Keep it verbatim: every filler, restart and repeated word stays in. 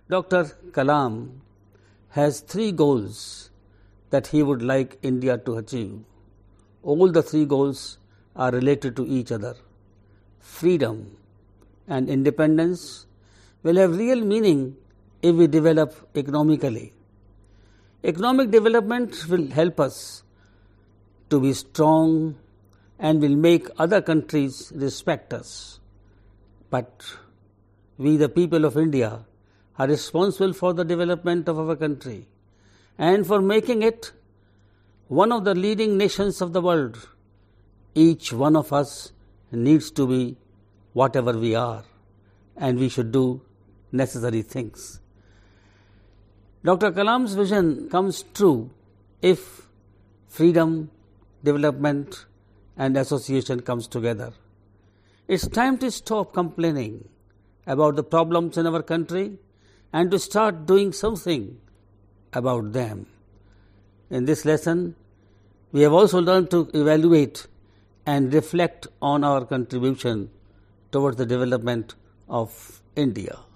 Doctor Kalam has three goals that he would like India to achieve. All the three goals are related to each other. Freedom and independence will have real meaning if we develop economically. Economic development will help us to be strong and will make other countries respect us. But we, the people of India, are responsible for the development of our country and for making it one of the leading nations of the world. Each one of us needs to be whatever we are, and we should do necessary things. Doctor Kalam's vision comes true if freedom, development and association comes together. It's time to stop complaining about the problems in our country and to start doing something about them. In this lesson, we have also learned to evaluate and reflect on our contribution towards the development of India.